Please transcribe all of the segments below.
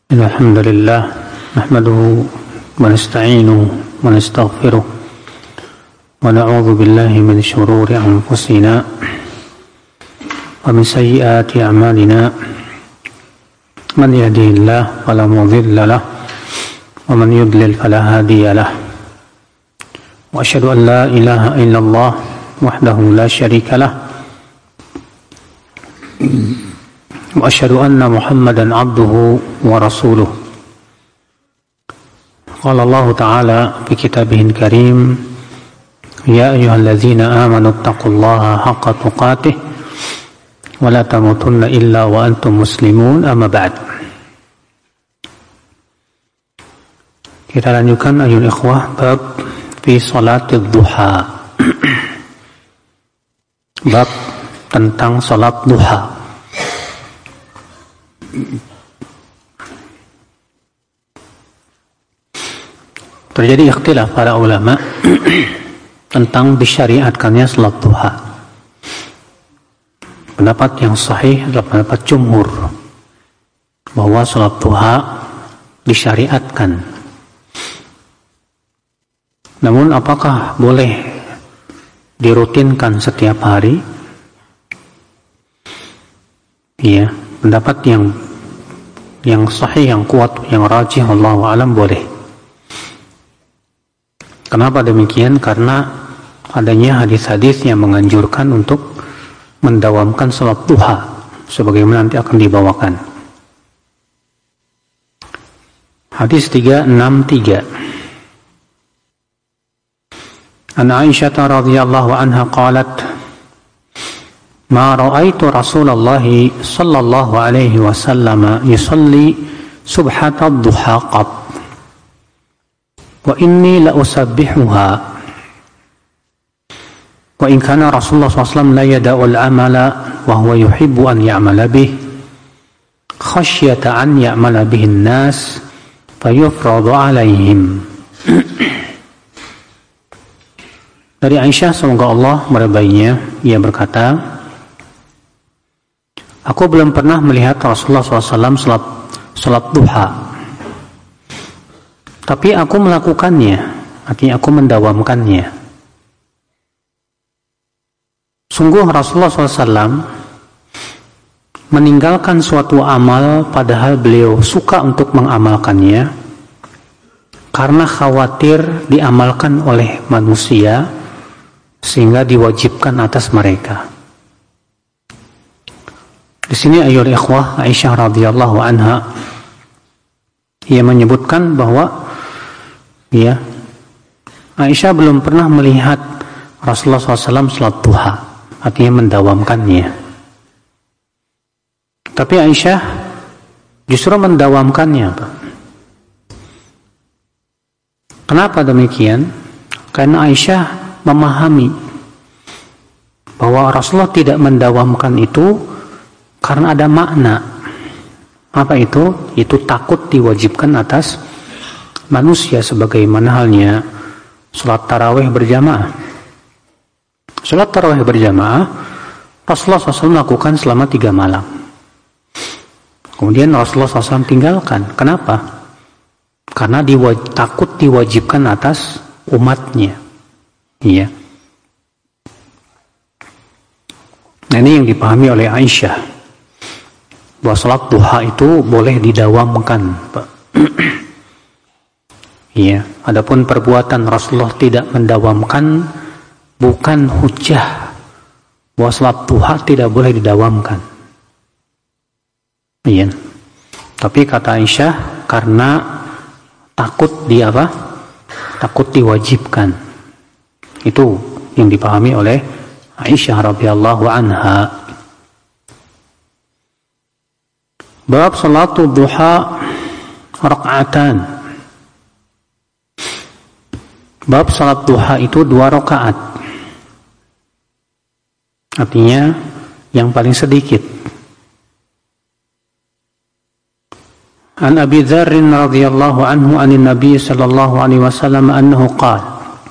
الحمد لله نحمده ونستعينه ونستغفره ونعوذ بالله من شرور أنفسنا ومن سيئات أعمالنا من يهده الله فلا مضل له ومن يضلل فلا هادي له وأشهد أن لا إله إلا الله وحده لا شريك له وأشهد أن محمدا عبده ورسوله قال الله تعالى في كتابه الكريم يا أيها الذين آمنوا اتقوا الله حق تقاته ولا تموتن إلا وأنتم مسلمون أما بعد. Kita lanjutkan ayol ikhwah bab fi salatid duha. Bab tentang salat duha. Terjadi ikhtilaf para ulama tentang disyariatkannya salat duha. Pendapat yang sahih adalah pendapat jumhur bahwa salat duha disyariatkan. Namun apakah boleh dirutinkan setiap hari? Iya, pendapat yang sahih, yang kuat, yang rajih Allahu a'lam boleh. Kenapa demikian? Karena adanya hadis-hadis yang menganjurkan untuk mendawamkan salat duha sebagaimana nanti akan dibawakan. Hadis 363. An Aisyah radhiyallahu anha qalat ما رأيت رسول الله صلى الله عليه وسلم يصلي سبحة الضحى قط وإني لأسبحها وإن كان رسول الله صلى الله عليه وسلم لا يدع العمل وهو يحب أن يعمل به خشية أن يعمل به الناس فيفرض عليهم. Dari Aisyah, semoga Allah meridainya, ia berkata, aku belum pernah melihat Rasulullah SAW salat duha. Tapi aku melakukannya, artinya aku mendawamkannya. Sungguh Rasulullah SAW meninggalkan suatu amal padahal beliau suka untuk mengamalkannya karena khawatir diamalkan oleh manusia sehingga diwajibkan atas mereka. Di sini ayol ikhwah Aisyah radhiyallahu anha ia menyebutkan bahwa Aisyah belum pernah melihat Rasulullah SAW salat duha, artinya mendawamkannya. Tapi Aisyah justru mendawamkannya. Kenapa demikian? Karena Aisyah memahami bahwa Rasulullah tidak mendawamkan itu karena ada makna. Apa itu? Itu takut diwajibkan atas manusia sebagaimana halnya salat tarawih berjamaah. Salat tarawih berjamaah Rasulullah SAW lakukan selama 3 malam. Kemudian Rasulullah SAW tinggalkan. Kenapa? Karena takut diwajibkan atas umatnya. Iya. Nah, ini yang dipahami oleh Aisyah, bahwa salat duha itu boleh didawamkan. Iya. Adapun perbuatan Rasulullah tidak mendawamkan bukan hujjah bahwa salat duha tidak boleh didawamkan. Iya. Tapi kata Aisyah karena takut takut diwajibkan. Itu yang dipahami oleh Aisyah radhiyallahu anha. Bab salatul duha raka'atan. Bab salat duha itu 2 rakaat. Artinya yang paling sedikit. An Abi Dzar radhiyallahu anhu anin Nabi sallallahu alaihi wasallam annahu qala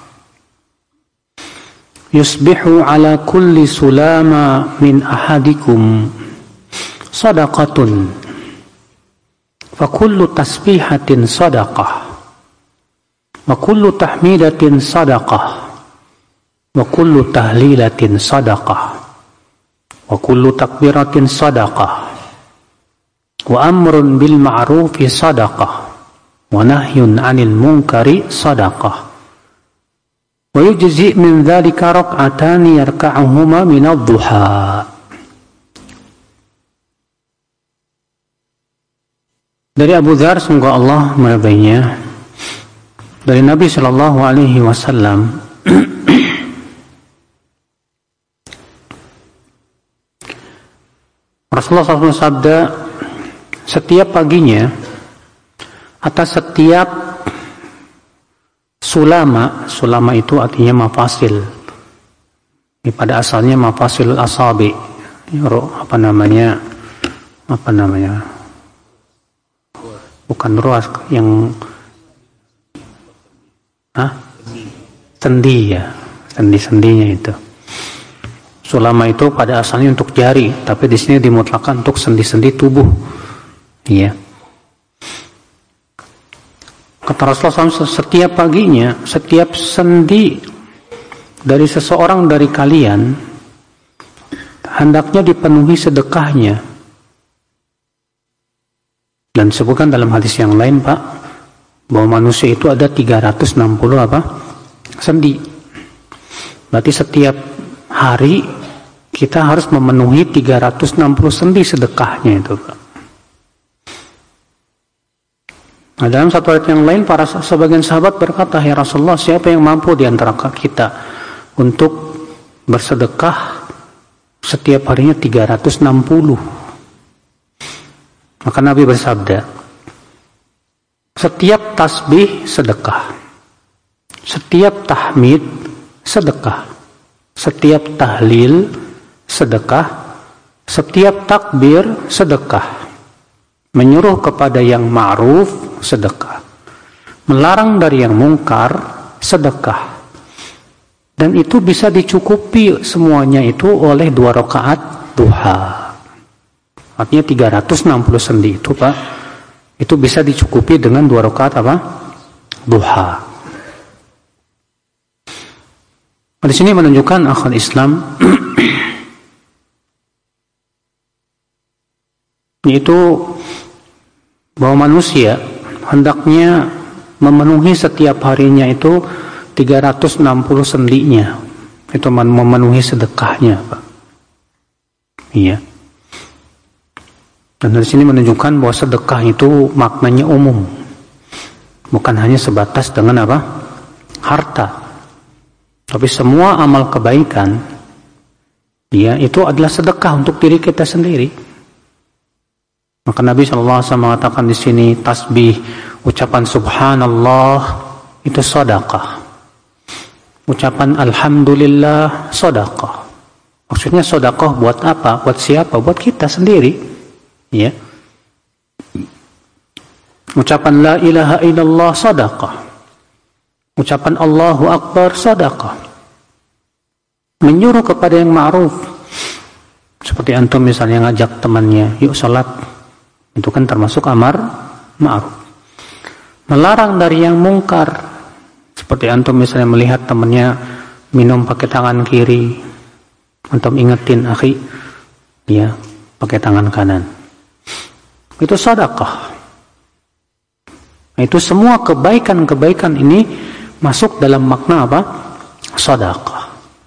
yusbihu ala kulli sulama min ahadikum sadaqatun fa kullu tasbihatin sadaqah wa kullu tahmidatin sadaqah wa kullu tahlilatin sadaqah wa kullu takbiratin sadaqah wa amrun bil ma'rufi sadaqah wa nahyun 'anil munkari sadaqah wa yujzi min dzalika rak'atani yarka'uhuma min ad-duha. Dari Abu Dzar, semoga Allah meridainya, dari Nabi sallallahu alaihi wasallam, Rasulullah SAW sabda, setiap paginya atas setiap sulama itu artinya mafasil. Pada asalnya mafasil asabi, apa namanya? Bukan ruas yang sendi ya, sendi-sendinya itu. Sulama itu pada asalnya untuk jari, tapi di sini dimutlakan untuk sendi-sendi tubuh. Iya. Kata Rasulullah SAW, setiap paginya, setiap sendi dari seseorang dari kalian hendaknya dipenuhi sedekahnya. Dan disebutkan dalam hadis yang lain, Pak, bahwa manusia itu ada 360 sendi. Berarti setiap hari kita harus memenuhi 360 sendi sedekahnya itu, Pak. Nah, dalam satu ayat yang lain, sebagian sahabat berkata, ya Rasulullah, siapa yang mampu di antara kita untuk bersedekah setiap harinya 360? Maka Nabi bersabda, setiap tasbih sedekah, setiap tahmid sedekah, setiap tahlil sedekah, setiap takbir sedekah, menyuruh kepada yang ma'ruf sedekah, melarang dari yang mungkar sedekah. Dan itu bisa dicukupi semuanya itu oleh 2 rakaat duha. Artinya 360 sendi itu, Pak, itu bisa dicukupi dengan 2 rakaat duha. Di sini menunjukkan akhwat Islam yaitu bahwa manusia hendaknya memenuhi setiap harinya itu 360 sendinya. Itu memenuhi sedekahnya, Pak. Iya. Dan dari sini menunjukkan bahwa sedekah itu maknanya umum, bukan hanya sebatas dengan harta, tapi semua amal kebaikan, ya, itu adalah sedekah untuk diri kita sendiri. Maka Nabi SAW mengatakan di sini, tasbih, ucapan subhanallah itu sedekah, ucapan alhamdulillah sedekah. Maksudnya sedekah buat apa? Buat siapa? Buat kita sendiri. Ya. Ucapan la ilaha illallah sedekah. Ucapan Allahu akbar sedekah. Menyuruh kepada yang ma'ruf. Seperti antum misalnya ngajak temannya, yuk salat. Itu kan termasuk amar ma'ruf. Melarang dari yang mungkar. Seperti antum misalnya melihat temannya minum pakai tangan kiri. Antum ingetin, akhi, ya, pakai tangan kanan. Itu sedekah. Itu semua kebaikan-kebaikan ini masuk dalam makna sedekah.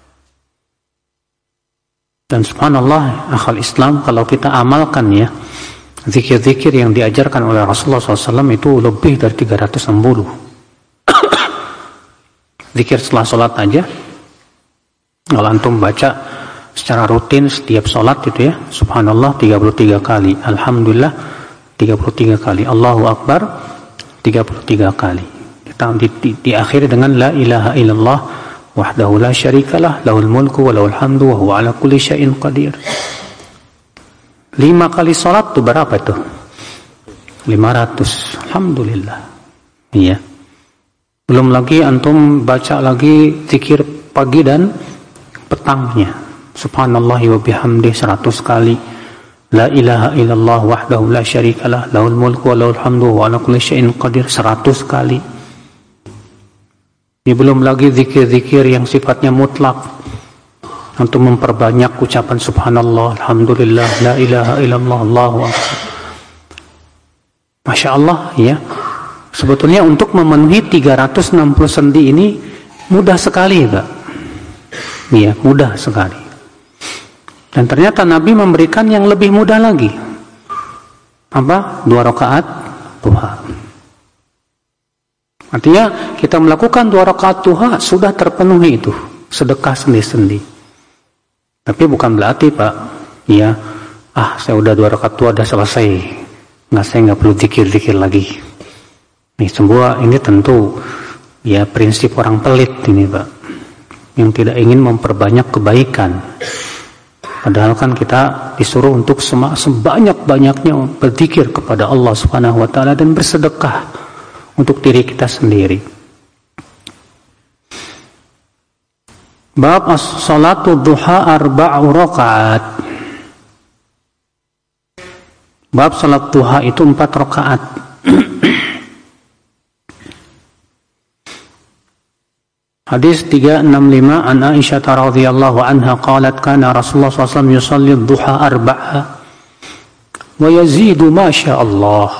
Dan subhanallah, akhal Islam, kalau kita amalkan ya, zikir-zikir yang diajarkan oleh Rasulullah SAW itu lebih dari 360. Zikir setelah sholat aja, kalau antum baca secara rutin setiap sholat itu ya, subhanallah 33 kali, alhamdulillah 33 kali, Allahu Akbar 33 kali. Diakhiri dengan la ilaha illallah wahdahu la syarikalah lahul mulku wa lahul hamdu wa huwa ala kulli syai'in qadir. 5 kali salat itu berapa itu? 500. Alhamdulillah. Iya. Belum lagi antum baca lagi zikir pagi dan petangnya. Subhanallah wa bihamdih 100 kali. La ilaha illallah wahdahu la syarikalah lahul mulku wa lahul hamdu wa ala kulli syai'in qadir 100 kali. Ini belum lagi zikir-zikir yang sifatnya mutlak untuk memperbanyak ucapan subhanallah, alhamdulillah, la ilaha illallah, Allahu akbar. Masya Allah ya. Sebetulnya untuk memenuhi 360 sendi ini mudah sekali, Pak. Iya, mudah sekali. Dan ternyata Nabi memberikan yang lebih mudah lagi. Apa? 2 rakaat duha. Artinya kita melakukan 2 rakaat duha sudah terpenuhi itu sedekah sendi-sendi. Tapi bukan berarti, Pak, ya, saya udah 2 rakaat duha udah selesai. Saya nggak perlu zikir-zikir lagi. Ini tentu ya prinsip orang pelit ini, Pak, yang tidak ingin memperbanyak kebaikan. Padahal kan kita disuruh untuk sebanyak-banyaknya berzikir kepada Allah Subhanahu wa taala dan bersedekah untuk diri kita sendiri. Bab as-salatu duha 4 rakaat. Bab salat duha itu 4 rakaat. Hadis 365 an Aisyah radhiyallahu anha qalat kana Rasulullah SAW yusalli ad-duha 4 wa yazidu ma syaa Allah.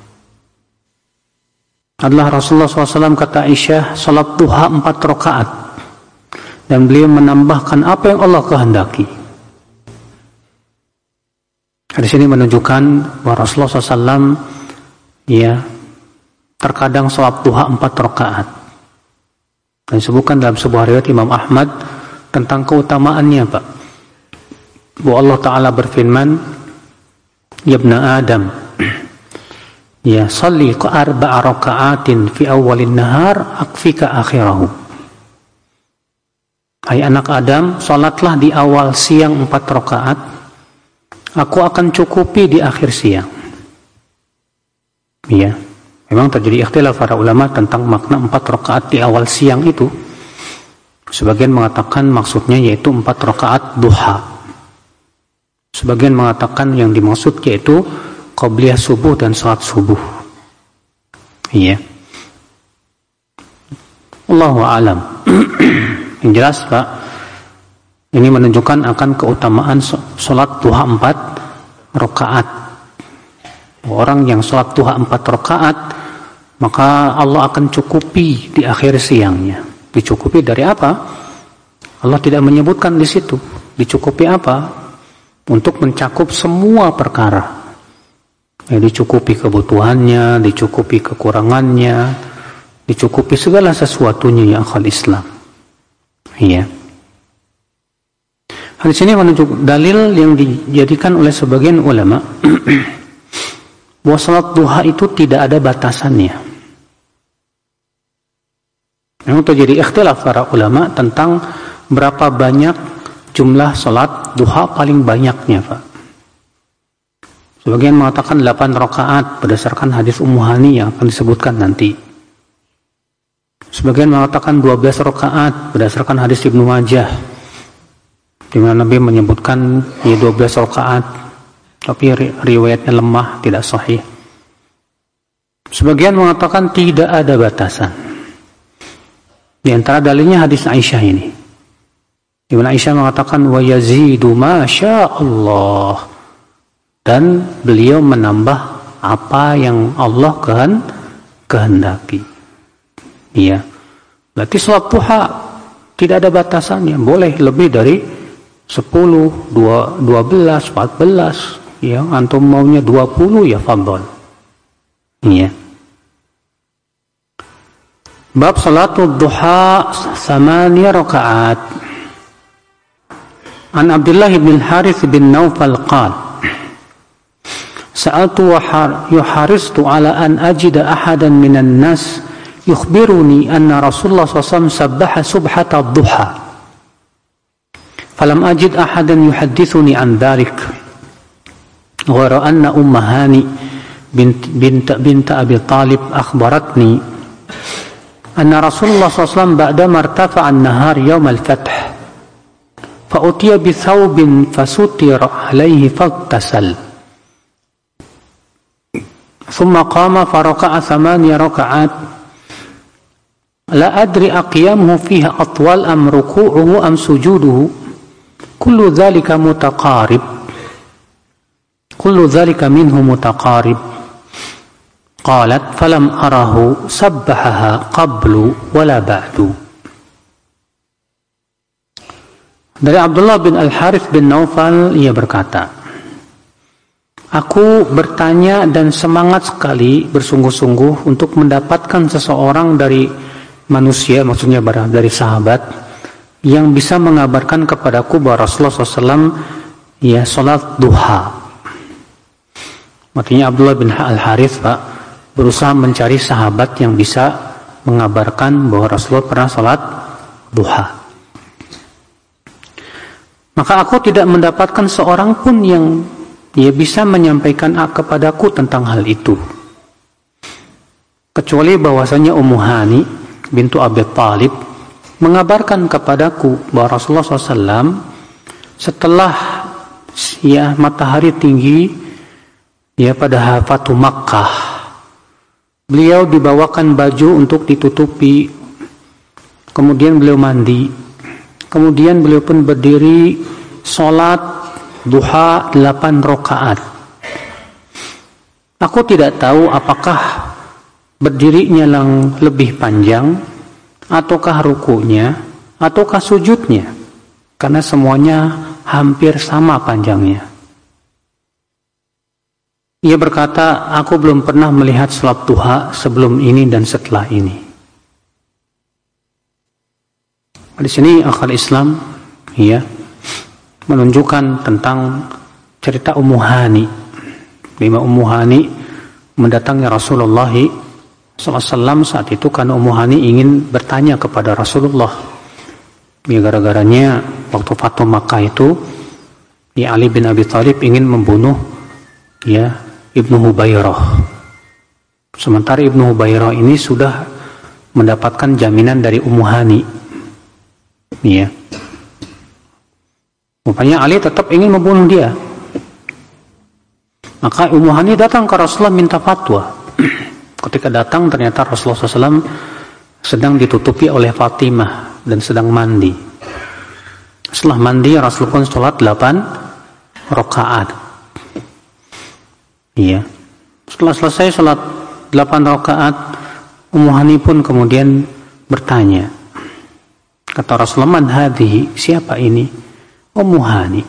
Adalah Rasulullah SAW, kata Aisyah, salat duha 4 rakaat dan beliau menambahkan apa yang Allah kehendaki. Hadis ini menunjukkan bahwa Rasulullah SAW ya terkadang salat duha 4 rakaat. Dan disebutkan dalam sebuah riwayat Imam Ahmad tentang keutamaannya, Pak. Bahwa Allah Ta'ala berfirman, ya ibna Adam, ya salli 4 raka'atin fi awalin nahar akfika akhirahu. Hai anak Adam, salatlah di awal siang 4 rakaat, aku akan cukupi di akhir siang. Ya. Memang terjadi ikhtilaf para ulama tentang makna 4 rakaat di awal siang itu. Sebagian mengatakan maksudnya yaitu 4 rakaat duha. Sebagian mengatakan yang dimaksud yaitu qabliyah subuh dan salat subuh. Iya. Allahu a'lam. Yang jelas, Pak, ini menunjukkan akan keutamaan salat duha 4 rakaat. Orang yang salat duha 4 rakaat, maka Allah akan cukupi di akhir siangnya. Dicukupi dari apa? Allah tidak menyebutkan di situ. Dicukupi apa? Untuk mencakup semua perkara. Ya, dicukupi kebutuhannya, dicukupi kekurangannya, dicukupi segala sesuatunya ya akal Islam. Iya. Hadis ini menunjuk dalil yang dijadikan oleh sebagian ulama bahwa salat duha itu tidak ada batasannya. Memang terjadi ikhtilaf para ulama tentang berapa banyak jumlah salat duha paling banyaknya, Pak. Sebagian mengatakan 8 rakaat berdasarkan hadis Ummu Hani yang akan disebutkan nanti. Sebagian mengatakan 12 rakaat berdasarkan hadis Ibnu Majah, di mana Nabi menyebutkan 12 rakaat, tapi riwayatnya lemah, tidak sahih. Sebagian mengatakan tidak ada batasan. Di antara dalilnya hadis Aisyah ini, di mana Aisyah mengatakan wa yazidu ma syaa Allah, dan beliau menambah apa yang Allah kehendaki. Iya. Berarti salat duha tidak ada batasannya, boleh lebih dari 10, 12, 14, ya, antum maunya 20 ya fadhol. Iya. Bab salatul duha 8 rakaat. An Abdullah bin Harith bin Naufal qala sa'altu wa yuharistu ala an ajida ahadan minan nas yukhbiruni anna Rasulullah SAW sabbaha subhata duha. Falam ajid ahadan yuhaddithuni an dhalik. Ghayra anna Umma Hani bint Abi Talib akhbaratni anna Rasulullah SAW ba'da martafa'a an-nahar yawm al-fath fa فأتي بثوب فستر عليه فاغتسل ثم قام فركع 8 ركعات لا أدري أقيامه فيها أطول أم ركوعه أم سجوده كل ذلك منه متقارب قالت فلم أره سبحها قبل ولا بعد. Dari Abdullah bin Al-Harith bin Naufal, ia berkata, aku bertanya dan semangat sekali bersungguh-sungguh untuk mendapatkan seseorang dari manusia, maksudnya dari sahabat, yang bisa mengabarkan kepadaku bahwa Rasulullah SAW ya salat duha. Artinya Abdullah bin Al-Harith berusaha mencari sahabat yang bisa mengabarkan bahwa Rasulullah pernah salat duha. Maka aku tidak mendapatkan seorang pun yang bisa menyampaikan kepadaku tentang hal itu, kecuali bahwasanya Ummu Hani bintu Abi Thalib mengabarkan kepadaku bahwa Rasulullah SAW setelah matahari tinggi pada Fatu Makkah, beliau dibawakan baju untuk ditutupi, kemudian beliau mandi, kemudian beliau pun berdiri sholat duha 8 rakaat. Aku tidak tahu apakah berdirinya yang lebih panjang, ataukah rukunya, ataukah sujudnya, karena semuanya hampir sama panjangnya. Ia berkata, aku belum pernah melihat salat duha sebelum ini dan setelah ini. Di sini akal Islam menunjukkan tentang cerita Ummu Hani. Bima Ummu Hani mendatangi Rasulullah SAW saat itu karena Ummu Hani ingin bertanya kepada Rasulullah. Gara-garanya waktu Fatu Makkah itu Ali bin Abi Thalib ingin membunuh Ibnu Hubairah. Sementara Ibnu Hubairah ini sudah mendapatkan jaminan dari Ummu Hani. Rupanya Ali tetap ingin membunuh dia. Maka Ummu Hani datang ke Rasulullah minta fatwa. Ketika datang ternyata Rasulullah SAW sedang ditutupi oleh Fatimah dan sedang mandi. Setelah mandi Rasulullah pun sholat 8 rakaat. Setelah selesai sholat 8 rakaat, Ummu Hani pun kemudian bertanya. Kata Rasulullah, man hadhihi, siapa ini? Ummu Hani.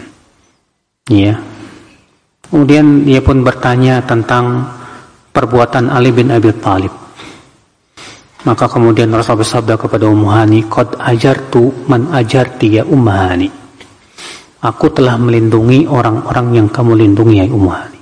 Kemudian dia pun bertanya tentang perbuatan Ali bin Abi Thalib. Maka kemudian Rasul bersabda kepada Ummu Hani, qad ajartu man ajarti ya Ummu Hani. Aku telah melindungi orang-orang yang kamu lindungi ya Ummu Hani.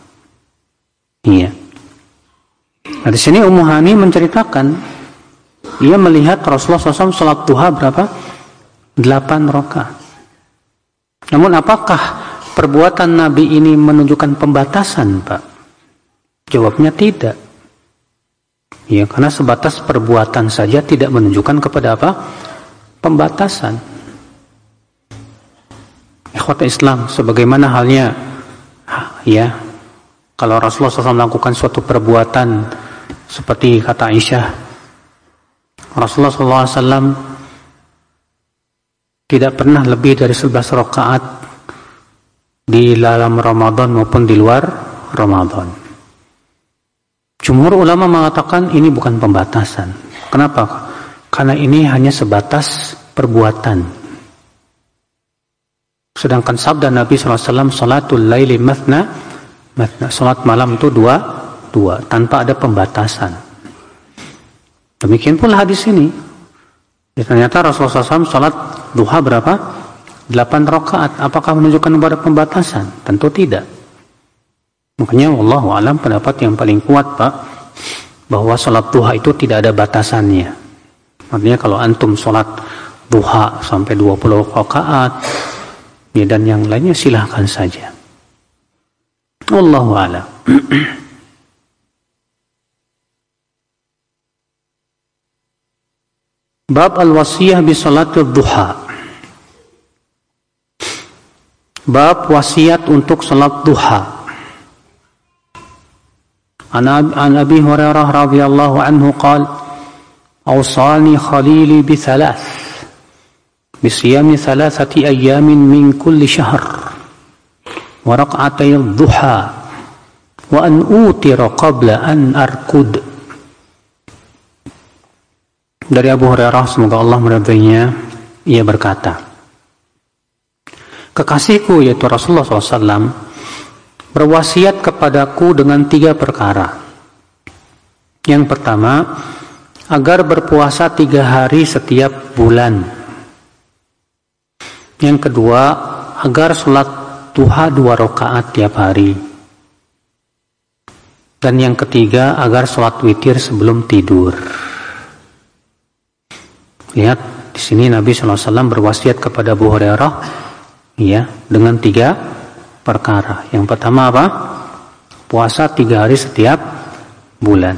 Nah, di sini Ummu Hani menceritakan ia melihat Rasulullah SAW salat duha berapa? 8 rakaat. Namun apakah perbuatan Nabi ini menunjukkan pembatasan, Pak? Jawabnya tidak. Karena sebatas perbuatan saja tidak menunjukkan kepada apa? Pembatasan. Ikhwata Islam, sebagaimana halnya kalau Rasulullah SAW melakukan suatu perbuatan seperti kata Aisyah, Rasulullah SAW tidak pernah lebih dari 11 rakaat di dalam Ramadan maupun di luar Ramadan. Jumhur ulama mengatakan ini bukan pembatasan. Kenapa? Karena ini hanya sebatas perbuatan. Sedangkan sabda Nabi SAW, salatul laili mathna, salat malam itu dua, tanpa ada pembatasan. Demikian pula hadis ini. Ternyata Rasulullah SAW salat duha berapa? 8 rakaat. Apakah menunjukkan kepada pembatasan? Tentu tidak. Makanya wallahu alam pendapat yang paling kuat, Pak, bahwa salat duha itu tidak ada batasannya. Artinya kalau antum salat duha sampai 20 rakaat dan yang lainnya silahkan saja. Wallahu alam. Bab al-wasiyah bi salatil duha. Bab wasiat untuk salat duha. An Abi Hurairah radhiyallahu anhu qala awsani khalili bi thalath bi siyami thalathati ayyamin min kulli shahr wa raq'atay ad-duha wa an utira qabla an arkud. Dari Abu Hurairah, semoga Allah meridainya, ia berkata, kekasihku yaitu Rasulullah SAW berwasiat kepadaku dengan 3 perkara. Yang pertama, agar berpuasa 3 hari setiap bulan. Yang kedua, agar sholat duha 2 rakaat tiap hari. Dan yang ketiga, agar sholat witir sebelum tidur. Lihat di sini Nabi SAW berwasiat kepada Abu Hurairah ya, dengan 3 perkara. Yang pertama apa? Puasa 3 hari setiap bulan.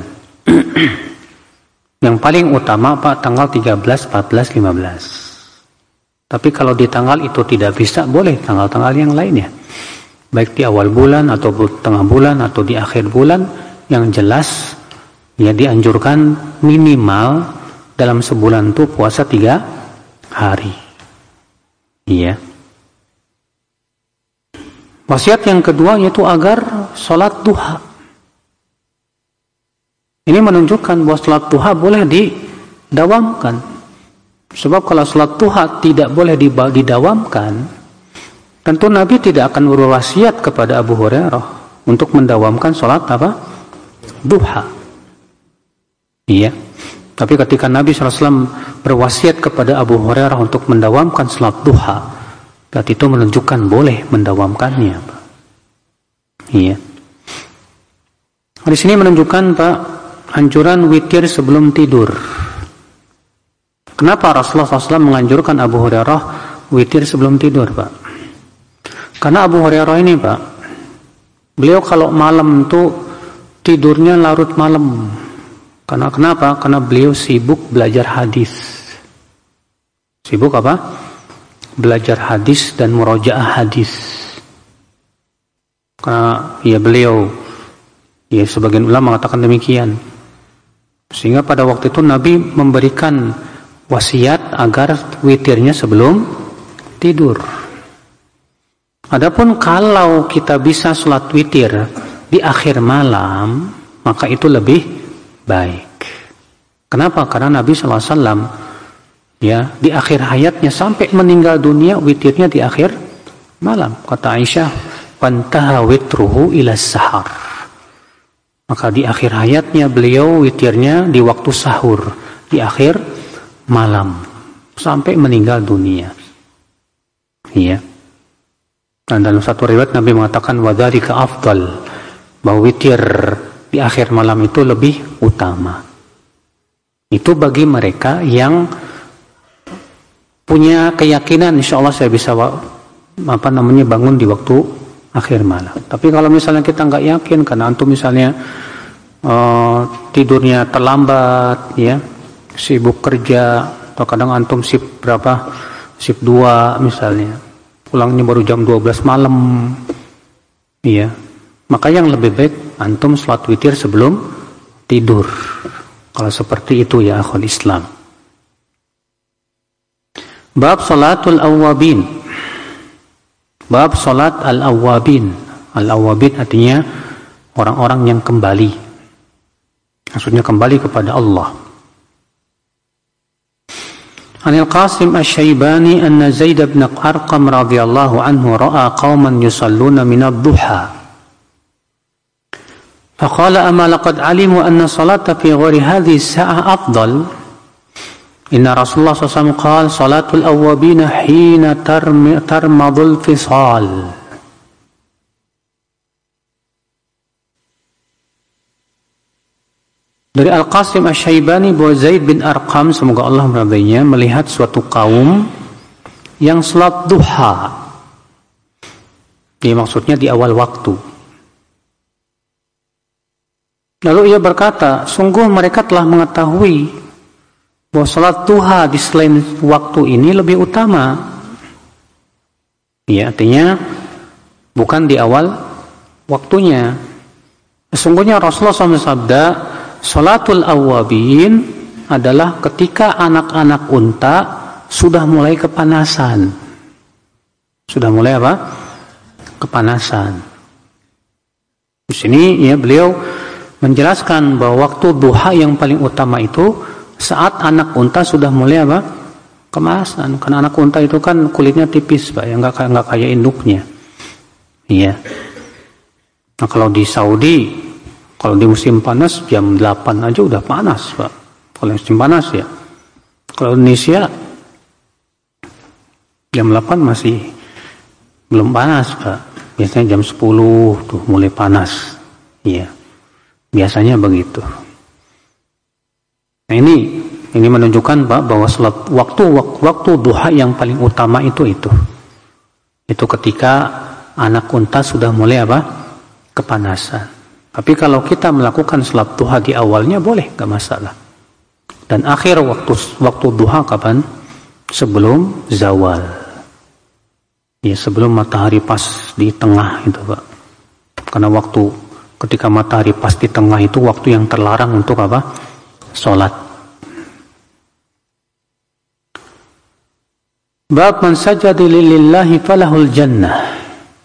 Yang paling utama apa? Tanggal 13, 14, 15. Tapi kalau di tanggal itu tidak bisa, boleh tanggal-tanggal yang lainnya. Baik di awal bulan atau tengah bulan atau di akhir bulan, yang jelas ya dianjurkan minimal dalam sebulan itu puasa 3 hari. Iya. Wasiat yang kedua yaitu agar sholat duha. Ini menunjukkan bahwa sholat duha boleh didawamkan. Sebab kalau sholat duha tidak boleh didawamkan, tentu Nabi tidak akan berwasiat kepada Abu Hurairah untuk mendawamkan sholat apa? Duha. Iya. Tapi ketika Nabi SAW berwasiat kepada Abu Hurairah untuk mendawamkan sholat duha, berarti itu menunjukkan boleh mendawamkannya, Pak. Iya. Di sini menunjukkan, Pak, anjuran witir sebelum tidur. Kenapa Rasulullah SAW menganjurkan Abu Hurairah witir sebelum tidur, Pak? Karena Abu Hurairah ini, Pak, beliau kalau malam itu tidurnya larut malam. Karena kenapa? Karena beliau sibuk belajar hadis. Sibuk apa? Belajar hadis dan murojaah hadis. Karena ya beliau, ya sebagian ulama mengatakan demikian. Sehingga pada waktu itu Nabi memberikan wasiat agar witirnya sebelum tidur. Adapun kalau kita bisa sholat witir di akhir malam, maka itu lebih baik. Kenapa? Karena Nabi SAW ya di akhir hayatnya sampai meninggal dunia witirnya di akhir malam. Kata Aisyah, "Pantaha witruhu ila sahar." Maka di akhir hayatnya beliau witirnya di waktu sahur, di akhir malam sampai meninggal dunia. Iya. Dan dalam satu riwayat Nabi mengatakan wadzalika afdal, bahwa witir di akhir malam itu lebih utama. Itu bagi mereka yang punya keyakinan insyaallah saya bisa bangun di waktu akhir malam. Tapi kalau misalnya kita nggak yakin karena antum misalnya tidurnya terlambat ya, sibuk kerja atau kadang antum shift 2 misalnya, pulangnya baru jam 12 malam. Iya. Maka yang lebih baik antum salat witir sebelum tidur. Kalau seperti itu ya akhul Islam. Bab salatul awwabin. Bab salat al-awwabin. Al-awwabin artinya orang-orang yang kembali. Maksudnya kembali kepada Allah. Anil Qasim Asy-Syaibani anna Zaid bin Arqam radhiyallahu anhu ra'a qauman yusalluna min ad-duha. فقال أما لقد علموا أن الصلاة في غير هذه الساعة أفضل إن رسول الله صلى الله عليه وسلم قال صلاة الأوابين حين ترمض الفصال. Dari Al-Qasim Asy-Syaibani bahwa Zaid bin Arqam semoga Allah meridainya melihat suatu kaum yang salat duha. Ini maksudnya di awal waktu. Lalu ia berkata, sungguh mereka telah mengetahui bahwa salat duha di selain waktu ini lebih utama. Ya, artinya bukan di awal waktunya. Sesungguhnya Rasulullah SAW sabda, salatul awwabin adalah ketika anak-anak unta sudah mulai kepanasan. Sudah mulai apa? Kepanasan. Di sini ya beliau menjelaskan bahwa waktu duha yang paling utama itu saat anak unta sudah mulai apa? Kepanasan. Karena anak unta itu kan kulitnya tipis, Pak, yang enggak kayak induknya. Iya. Nah, kalau di Saudi, kalau di musim panas jam 8 aja udah panas, Pak. Kalau musim panas ya. Kalau Indonesia jam 8 masih belum panas, Pak. Biasanya jam 10 tuh mulai panas. Iya. Biasanya begitu. Nah, ini menunjukkan, Pak, bahwa waktu duha yang paling utama itu. Itu ketika anak unta sudah mulai apa? Kepanasan. Tapi kalau kita melakukan salat duha di awalnya boleh, gak masalah. Dan akhir waktu duha kapan? Sebelum zawal. Ya, sebelum matahari pas di tengah itu, Pak. Karena ketika matahari pas di tengah itu waktu yang terlarang untuk apa? Salat. Bab man sajada lillahi falahul jannah.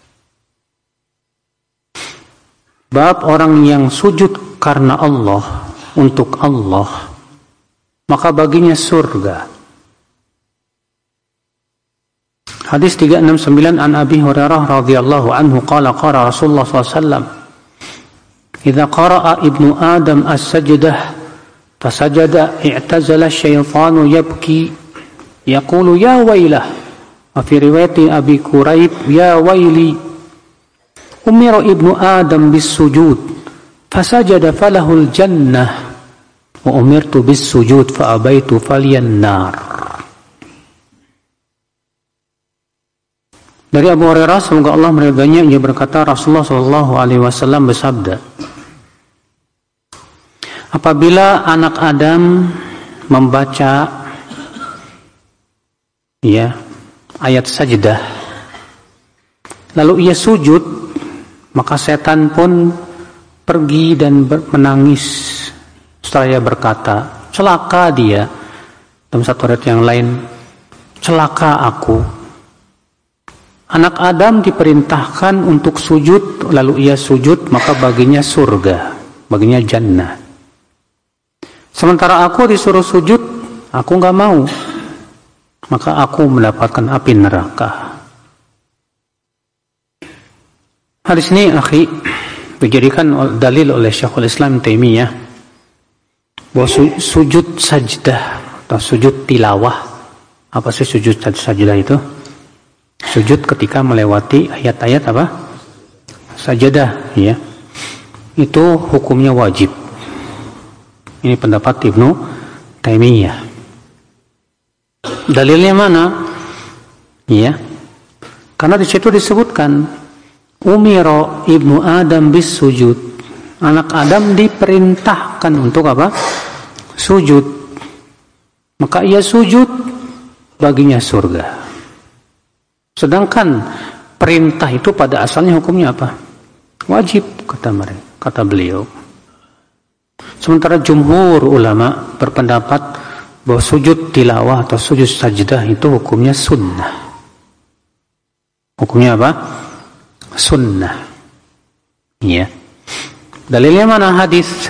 Bab orang yang sujud karena Allah, untuk Allah, maka baginya surga. Hadis 369 an Abi Hurairah radhiyallahu anhu qala qala Rasulullah SAW, idza qara'a ibnu Adam as-sajdah fasajada i'tazala asy-syaitanu yabki yaqulu ya wailah, wa fi riwayati Abi Quraib ya waili umira ibnu Adam bis sujud fasajada falahul jannah wa umirtu bis sujud fa abaitu falyan nar. Dari Abu Hurairah, semoga Allah meridainya, ia berkata, Rasulullah SAW bersabda, apabila anak Adam membaca ayat sajdah lalu ia sujud, maka setan pun pergi dan menangis setelah ia berkata, celaka dia. Dalam satu ayat yang lain, celaka aku. Anak Adam diperintahkan untuk sujud, lalu ia sujud, maka baginya surga, baginya jannah. Sementara aku disuruh sujud, aku gak mau, maka aku mendapatkan api neraka. Hadis ini, akhi, dijadikan dalil oleh Syekhul Islam Taimiyah bahwa sujud sajdah atau sujud tilawah. Apa sih sujud sajdah itu? Sujud ketika melewati ayat-ayat apa? Sajadah, ya. Itu hukumnya wajib. Ini pendapat Ibnu Taimiyah. Dalilnya mana? Ya. Karena di situ disebutkan umira ibnu Adam bis sujud. Anak Adam diperintahkan untuk apa? Sujud. Maka ia sujud, baginya surga. Sedangkan perintah itu pada asalnya hukumnya apa? Wajib, kata beliau. Sementara jumhur ulama berpendapat bahwa sujud tilawah atau sujud sajdah itu hukumnya sunnah. Hukumnya apa? Sunnah. Ya. Dalilnya mana? Hadis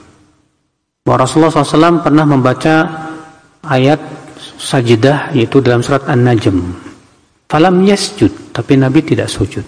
bahwa Rasulullah SAW pernah membaca ayat sajdah, yaitu dalam surat An-Najm. Falam yasjud, tapi Nabi tidak sujud.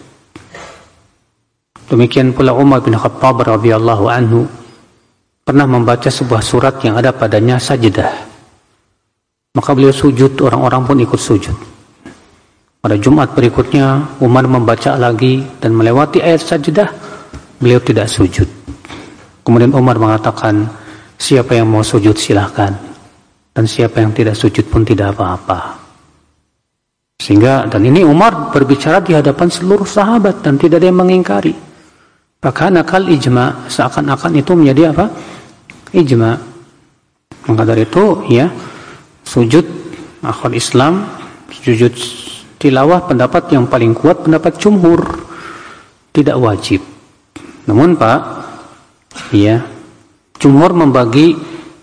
Demikian pula Umar bin Khattab radhiyallahu anhu pernah membaca sebuah surat yang ada padanya sajdah. Maka beliau sujud, orang-orang pun ikut sujud. Pada Jumat berikutnya Umar membaca lagi dan melewati ayat sajdah, beliau tidak sujud. Kemudian Umar mengatakan, siapa yang mau sujud silahkan, dan siapa yang tidak sujud pun tidak apa-apa. Sehingga, dan ini Umar berbicara di hadapan seluruh sahabat dan tidak ada yang mengingkari. Bahkan akal ijma, seakan-akan itu menjadi apa? Ijma. Maka dari itu, ya, sujud akhir Islam, sujud tilawah pendapat yang paling kuat pendapat jumhur. tidak wajib. Namun Pak, ya, jumhur membagi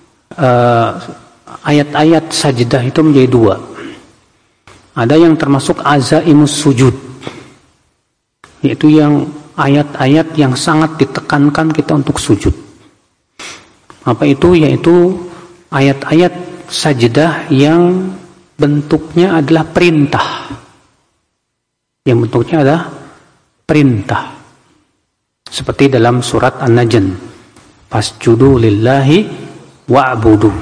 ayat-ayat sajdah itu menjadi dua. Ada yang termasuk azaimus sujud, yaitu yang ayat-ayat yang sangat ditekankan kita untuk sujud. Apa itu? Yaitu ayat-ayat sajdah yang bentuknya adalah perintah. Yang bentuknya adalah perintah. Seperti dalam surat An-Najm, fasjudu lillahi wa'budu.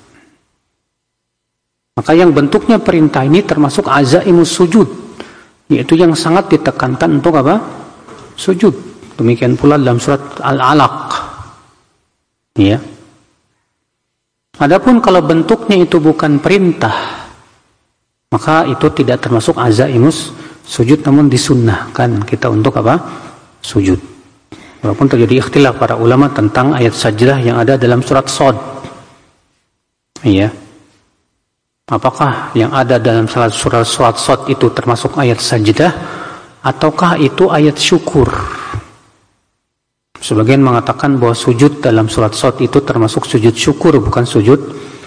Maka yang bentuknya perintah ini termasuk azaimus sujud, yaitu yang sangat ditekankan untuk apa? Sujud. Demikian pula dalam surat Al-Alaq. Ya. Adapun kalau bentuknya itu bukan perintah, maka itu tidak termasuk azaimus sujud, namun disunnahkan kita untuk apa? Sujud. Walaupun terjadi ikhtilaf para ulama tentang ayat sajdah yang ada dalam surat Shad. Iya. Apakah yang ada dalam surat Shad itu termasuk ayat sajdah ataukah itu ayat syukur? Sebagian mengatakan bahwa sujud dalam surat Shad itu termasuk sujud syukur, bukan sujud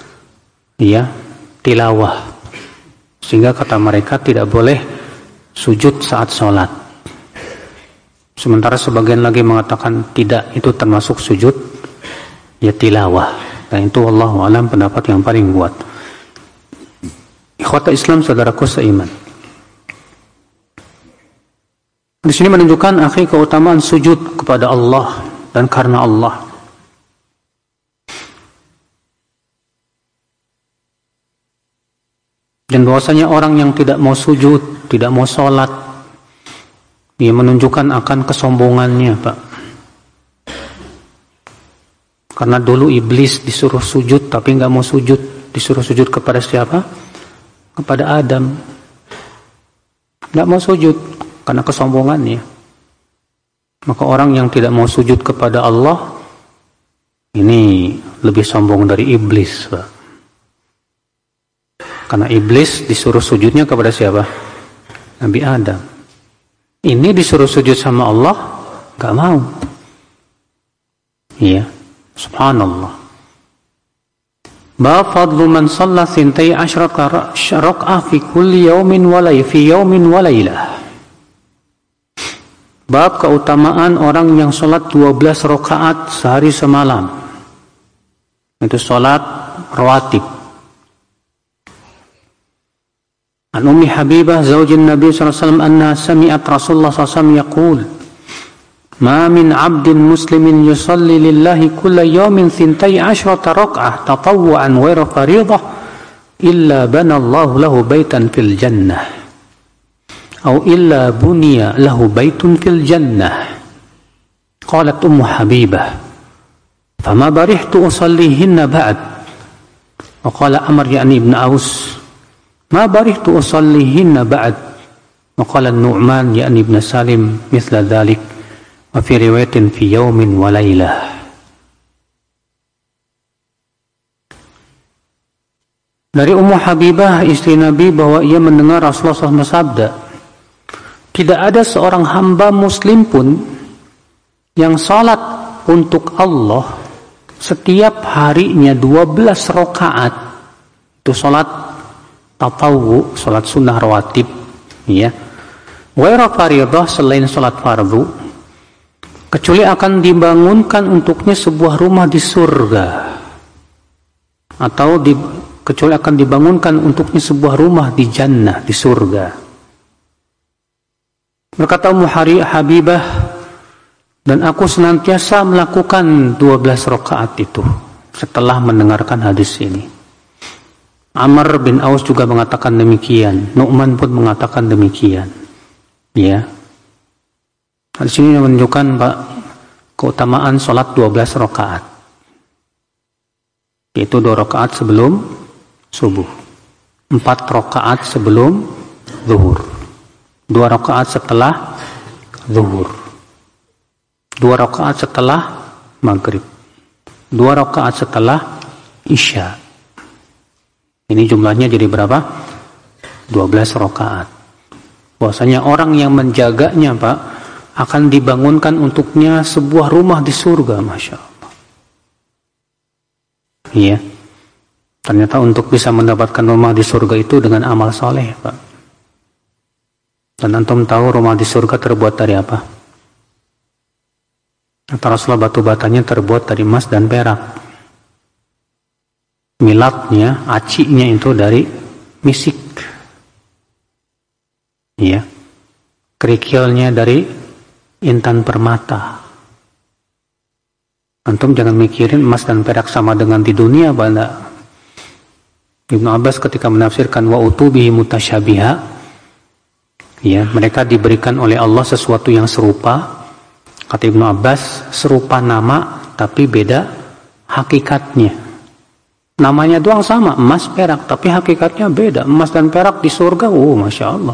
tilawah. Sehingga kata mereka tidak boleh sujud saat sholat. Sementara sebagian lagi mengatakan tidak, itu termasuk sujud tilawah. Dan itu wallahu alam pendapat yang paling kuat. Ikhwata Islam, saudaraku seiman. Di sini menunjukkan akhi keutamaan sujud kepada Allah dan karena Allah. Dan bahwasanya orang yang tidak mau sujud, tidak mau sholat, dia menunjukkan akan kesombongannya, Pak. Karena dulu iblis disuruh sujud tapi nggak mau sujud. Disuruh sujud kepada siapa? Kepada Adam. Nggak mau sujud karena kesombongannya. Maka orang yang tidak mau sujud kepada Allah ini lebih sombong dari iblis, Pak. Karena iblis disuruh sujudnya kepada siapa? Nabi Adam. Ini disuruh sujud sama Allah, nggak mau. Iya, subhanallah. Bab fadlu man shalla 12 raka'ah fi kulli yawmin wa laylah. Bab keutamaan orang yang salat 12 rakaat sehari semalam. Itu salat rawatib. An Ummi Habibah zaujin Nabi sallallahu alaihi wasallam anna sami'at Rasulullah sallallahu alaihi wasallam yaqul ما من عبد مسلم يصلي لله كل يوم 12 ركعة تطوعا غير فريضة إلا بنى الله له بيتا في الجنة أو إلا بني له بيت في الجنة. قالت أم حبيبة فما برحت أصليهن بعد. وقال أمر يعني ابن أوس ما برحت أصليهن بعد. وقال النعمان يعني ابن سالم مثل ذلك wa fi riwayatin fi yaumin wa lailah. Dari Ummu Habibah istri Nabi bahwa ia mendengar Rasulullah SAW bersabda, tidak ada seorang hamba muslim pun yang salat untuk Allah setiap harinya 12 rakaat. Itu salat tatawwu, salat sunnah rawatib, ya. Ghaira fardhah, selain salat fardu, kecuali akan dibangunkan untuknya sebuah rumah di surga, atau kecuali akan dibangunkan untuknya sebuah rumah di jannah, di surga. Berkata Ummu Habibah, dan aku senantiasa melakukan 12 rakaat itu setelah mendengarkan hadis ini. Amr bin Aus juga mengatakan demikian, Nu'man pun mengatakan demikian. Ya. Di sini menunjukkan Pak keutamaan salat 12 rakaat. Yaitu 2 rakaat sebelum subuh, 4 rakaat sebelum zuhur, 2 rakaat setelah zuhur, 2 rakaat setelah maghrib, 2 rakaat setelah isya. Ini jumlahnya jadi berapa? 12 rakaat. Bahwasanya orang yang menjaganya Pak akan dibangunkan untuknya sebuah rumah di surga, Masya Allah. Iya. Ternyata untuk bisa mendapatkan rumah di surga itu dengan amal soleh, Pak. Dan antum tahu rumah di surga terbuat dari apa? Kata Rasulullah, batu batanya terbuat dari emas dan perak. Milatnya, acinya itu dari misik. Iya. Kerikilnya dari intan permata. Antum jangan mikirin emas dan perak sama dengan di dunia, Banda. Ibnu Abbas ketika menafsirkan wa utubihi mutasyabiha, ya, mereka diberikan oleh Allah sesuatu yang serupa. Kata Ibnu Abbas, serupa nama tapi beda hakikatnya. Namanya doang sama, emas perak, tapi hakikatnya beda. Emas dan perak di surga, Masya Allah.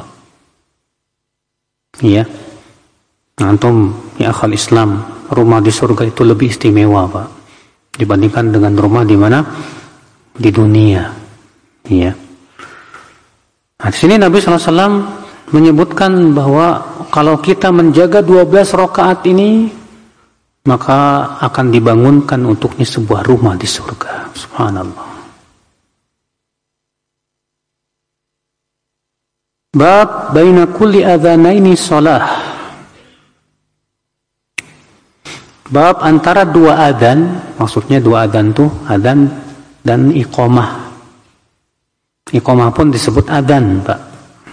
Iya. Antum, ya akhal Islam, rumah di surga itu lebih istimewa, Pak, dibandingkan dengan rumah di mana? Di dunia. Iya. Nah, di sini Nabi SAW menyebutkan bahwa kalau kita menjaga 12 rakaat ini, maka akan dibangunkan untuknya sebuah rumah di surga. Subhanallah. Bab baina kulli adzanaini shalah. Bab antara dua adzan, maksudnya dua adzan tuh adzan dan iqamah. Iqamah pun disebut adzan, Pak.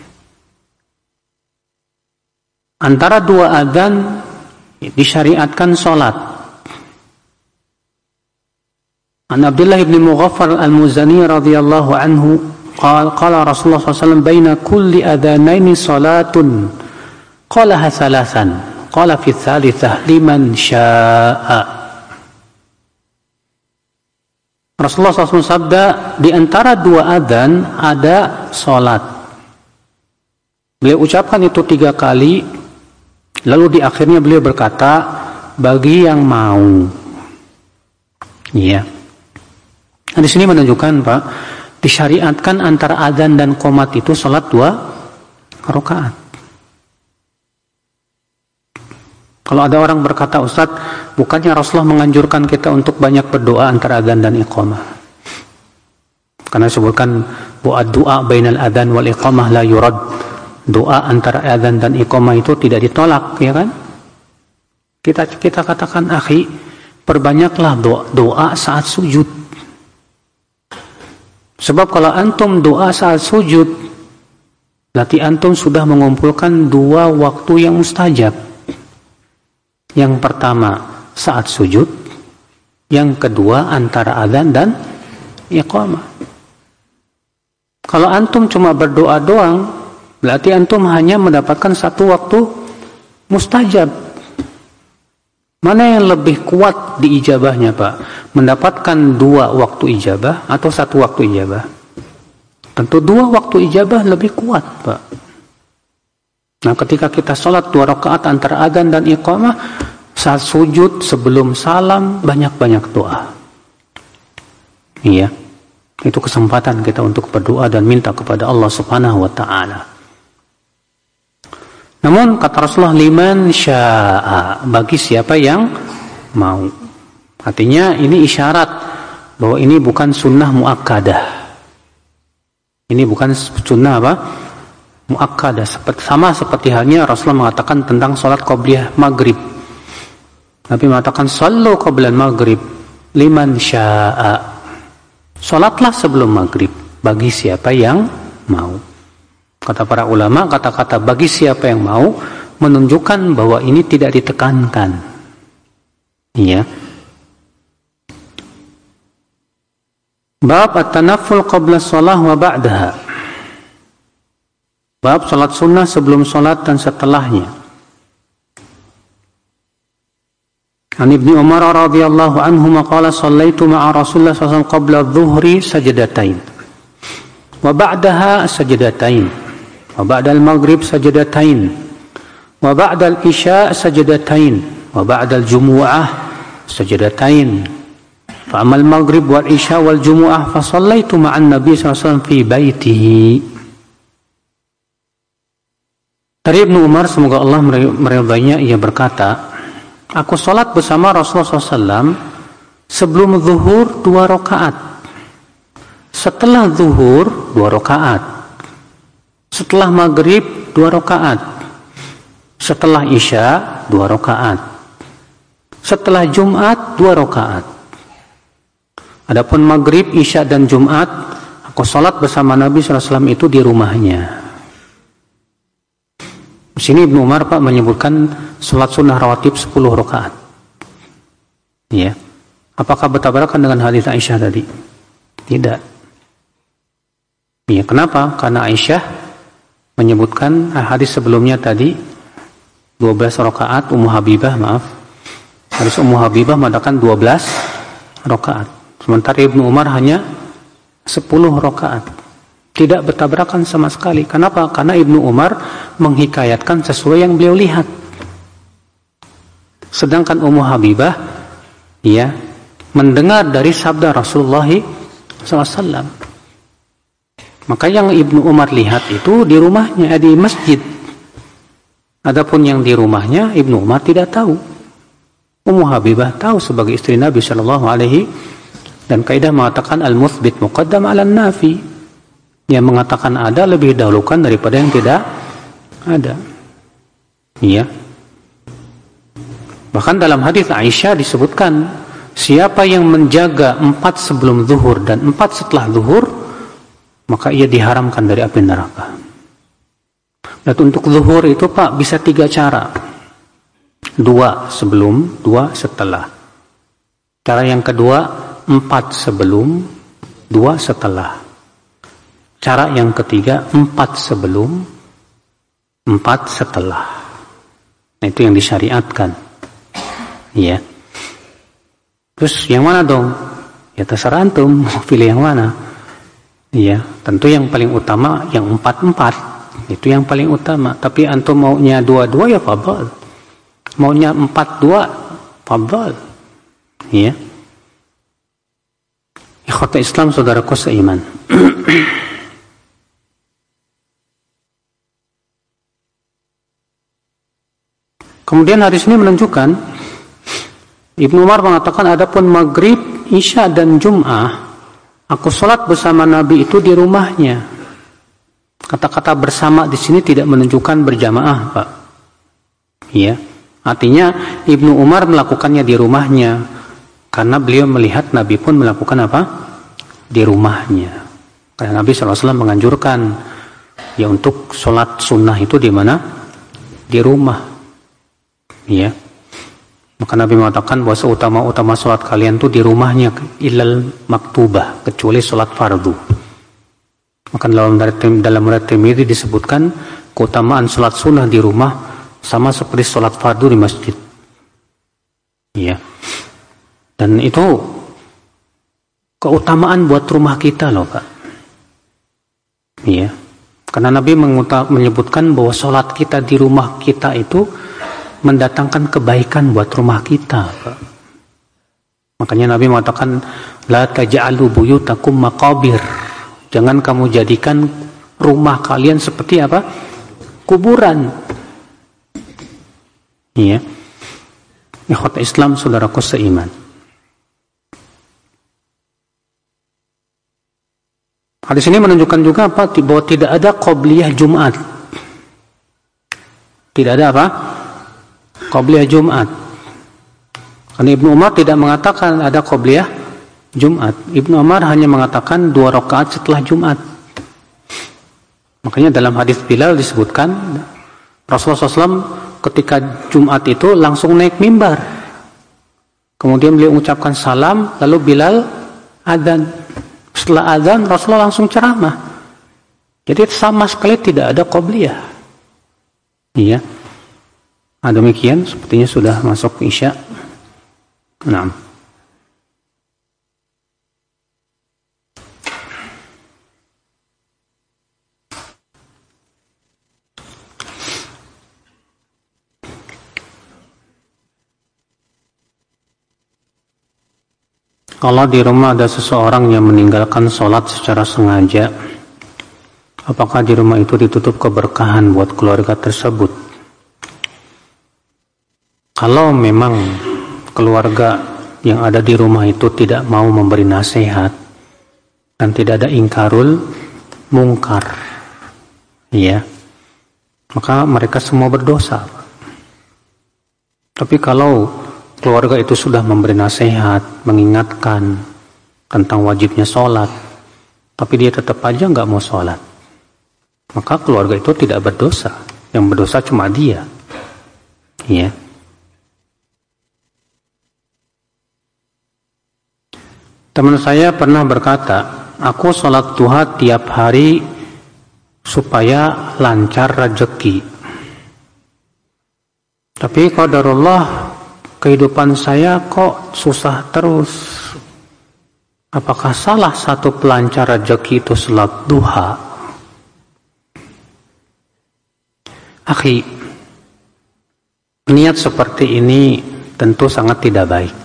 Antara dua adzan disyariatkan salat. An Abdullah bin Mughaffal al-Muzani radhiyallahu anhu qala Rasulullah SAW baina kulli adhanaini salatun qalaha thalathan qala fi thalithah liman syaa. Rasulullah SAW sabda, di antara dua adzan ada salat. Beliau ucapkan itu 3 kali. Lalu di akhirnya beliau berkata, bagi yang mau. Iya. Nah, di sini menunjukkan, Pak, disyariatkan antara adzan dan qomat itu salat 2 rakaat. Kalau ada orang berkata, Ustaz, bukannya Rasulullah menganjurkan kita untuk banyak berdoa antara adzan dan iqamah? Karena disebutkan buat doa bainal adzan wal iqamah la yurad. Doa antara adzan dan iqamah itu tidak ditolak, ya kan? Kita katakan, akhi, perbanyaklah doa saat sujud. Sebab kalau antum doa saat sujud, berarti antum sudah mengumpulkan 2 waktu yang mustajab. Yang pertama saat sujud, yang kedua antara adzan dan iqamah. Kalau antum cuma berdoa doang, berarti antum hanya mendapatkan 1 waktu mustajab. Mana yang lebih kuat di ijabahnya, Pak? Mendapatkan 2 waktu ijabah atau 1 waktu ijabah? Tentu 2 waktu ijabah lebih kuat, Pak. Nah, ketika kita sholat 2 rakaat antara adzan dan iqamah, saat sujud sebelum salam banyak-banyak doa. Iya. Itu kesempatan kita untuk berdoa dan minta kepada Allah Subhanahu wa taala. Namun kata Rasulullah, liman syaa, bagi siapa yang mau. Artinya ini isyarat bahwa ini bukan sunnah muakkadah. Ini bukan sunnah apa? Muakkadah. Sama seperti halnya Rasulullah mengatakan tentang sholat qabliyah maghrib. Nabi mengatakan sallu qablal maghrib liman syaa. Sholatlah sebelum maghrib bagi siapa yang mau. Kata para ulama, kata-kata bagi siapa yang mau menunjukkan bahwa ini tidak ditekankan. Iya. Bab at-tanafful qabla shalah wa ba'daha. Bab salat sunnah sebelum salat dan setelahnya. An Ibnu Umar radhiyallahu anhu qala shallaitu ma'a Rasulullah sallallahu alaihi wasallam qabla adh-dhuhri sajdatain wa ba'daha sajdatain wa ba'da al-maghrib sajdatain wa ba'da al-isya sajdatain wa ba'da al-jumu'ah sajdatain fa amal maghrib wal isya wal jumu'ah fa shallaitu ma'an nabi sallallahu alaihi wasallam fi baitihi. Dari Ibnu Umar, semoga Allah meridainya, ia berkata, aku sholat bersama Rasulullah SAW sebelum zuhur 2 rakaat, setelah zuhur 2 rakaat, setelah maghrib 2 rakaat, setelah isya 2 rakaat, setelah Jumat 2 rakaat. Adapun maghrib, isya dan Jumat, aku sholat bersama Nabi SAW itu di rumahnya. Di sini Ibnu Umar Pak menyebutkan sholat sunnah rawatib 10 rakaat. Ya. Apakah bertabrakan dengan hadis Aisyah tadi? Tidak. Ya, kenapa? Karena Aisyah menyebutkan hadis sebelumnya tadi 12 rakaat, Ummu Habibah hadis Ummu Habibah mengatakan 12 rakaat. Sementara Ibnu Umar hanya 10 rakaat. Tidak bertabrakan sama sekali. Kenapa? Karena Ibnu Umar menghikayatkan sesuai yang beliau lihat. Sedangkan Ummu Habibah ya mendengar dari sabda Rasulullah SAW. Maka yang Ibnu Umar lihat itu di rumahnya, di masjid. Adapun yang di rumahnya Ibnu Umar tidak tahu. Ummu Habibah tahu sebagai istri Nabi SAW. Dan kaidah mengatakan al-muthbit muqaddam 'ala an-nafi. Yang mengatakan ada lebih dahulukan daripada yang tidak ada. Iya. Bahkan dalam hadis Aisyah disebutkan, siapa yang menjaga 4 sebelum zuhur dan 4 setelah zuhur, maka ia diharamkan dari api neraka. Dan untuk zuhur itu Pak bisa 3 cara. 2 sebelum, 2 setelah. Cara yang kedua, 4 sebelum, 2 setelah. Cara yang ketiga, 4 sebelum, 4 setelah. Nah, itu yang disyariatkan. Iya. Terus yang mana dong? Ya terserah antum, pilih yang mana. Iya, tentu yang paling utama yang 4-4. Itu yang paling utama. Tapi antum maunya 2-2 ya fadhal. Maunya 4-2, fadhal. Iya. Ikhwata Islam, saudaraku seiman. Kemudian hadis ini menunjukkan Ibnu Umar mengatakan adapun maghrib, isya dan Jum'ah aku sholat bersama Nabi itu di rumahnya. Kata-kata bersama di sini tidak menunjukkan berjamaah, Pak. Ya, artinya Ibnu Umar melakukannya di rumahnya karena beliau melihat Nabi pun melakukan apa? Di rumahnya. Karena Nabi SAW menganjurkan ya untuk sholat sunnah itu di mana? Di rumah. Ya, maka Nabi mengatakan bahwa seutama-utama sholat kalian itu di rumahnya ilal maktubah, kecuali sholat fardu. Maka dalam riwayat Tirmidzi disebutkan keutamaan sholat sunnah di rumah sama seperti sholat fardu di masjid. Ya, dan itu keutamaan buat rumah kita loh Pak. Ya, karena Nabi menyebutkan bahwa sholat kita di rumah kita itu mendatangkan kebaikan buat rumah kita, Pak. Makanya Nabi mengatakan la taj'alu buyutakum maqabir. Jangan kamu jadikan rumah kalian seperti apa? Kuburan. Iya. Ikhwat Islam, saudaraku seiman. Hadis ini menunjukkan juga apa? Bahwa tidak ada qobliyah Jumat. Tidak ada apa? Qobliyah Jumat. Karena Ibnu Umar tidak mengatakan ada qobliyah Jumat. Ibnu Umar hanya mengatakan 2 rakaat setelah Jumat. Makanya dalam hadis Bilal disebutkan Rasulullah SAW ketika Jumat itu langsung naik mimbar. Kemudian beliau mengucapkan salam, lalu Bilal adzan. Setelah adzan Rasulullah langsung ceramah. Jadi sama sekali tidak ada qobliyah. Iya. Nah, demikian sepertinya sudah masuk Isya. Nah. Kalau di rumah ada seseorang yang meninggalkan sholat secara sengaja, Apakah di rumah itu ditutup keberkahan buat keluarga tersebut? Kalau memang keluarga yang ada di rumah itu tidak mau memberi nasihat dan tidak ada ingkarul mungkar, ya, maka mereka semua berdosa. Tapi kalau keluarga itu sudah memberi nasihat, mengingatkan tentang wajibnya sholat, tapi dia tetap aja nggak mau sholat, maka keluarga itu tidak berdosa. Yang berdosa cuma dia, ya. Teman saya pernah berkata, aku sholat duha tiap hari supaya lancar rezeki. Tapi qadarullah kehidupan saya kok susah terus. Apakah salah satu pelancar rezeki itu sholat duha? Akhi, niat seperti ini tentu sangat tidak baik.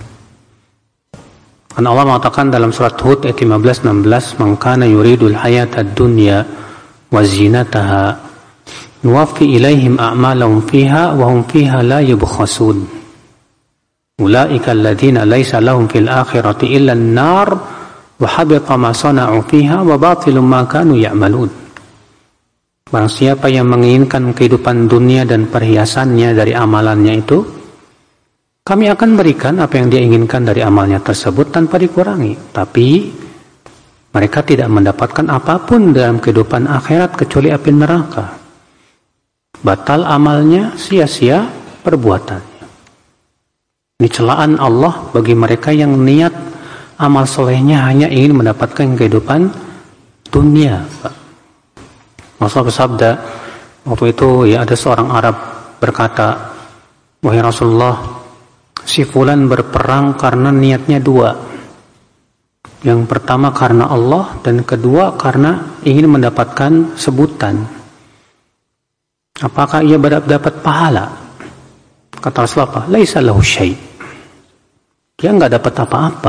Karena Allah mengatakan dalam surat Hud ayat 15-16, "Man kana yuridul hayatad dunya wa zinataha nuwaffi ilaihim a'malahum fiha wa hum fiha la yubkhasun. Ulaika alladziina laysa lahum fil akhirati illa an-nar wa habita ma sana'u fiha wa batilun ma kanu ya'malun." Barang siapa yang menginginkan kehidupan dunia dan perhiasannya dari amalannya itu, kami akan berikan apa yang dia inginkan dari amalnya tersebut tanpa dikurangi. Tapi mereka tidak mendapatkan apapun dalam kehidupan akhirat kecuali api neraka. Batal amalnya, sia-sia perbuatannya. Ini celaan Allah bagi mereka yang niat amal solehnya hanya ingin mendapatkan kehidupan dunia. Rasulullah bersabda, waktu itu ya ada seorang Arab berkata, "Wahai Rasulullah, si fulan berperang karena niatnya dua. Yang pertama karena Allah dan kedua karena ingin mendapatkan sebutan. Apakah ia dapat pahala?" Kata Rasulullah, "Laisa lahu syai'." Dia enggak dapat apa-apa.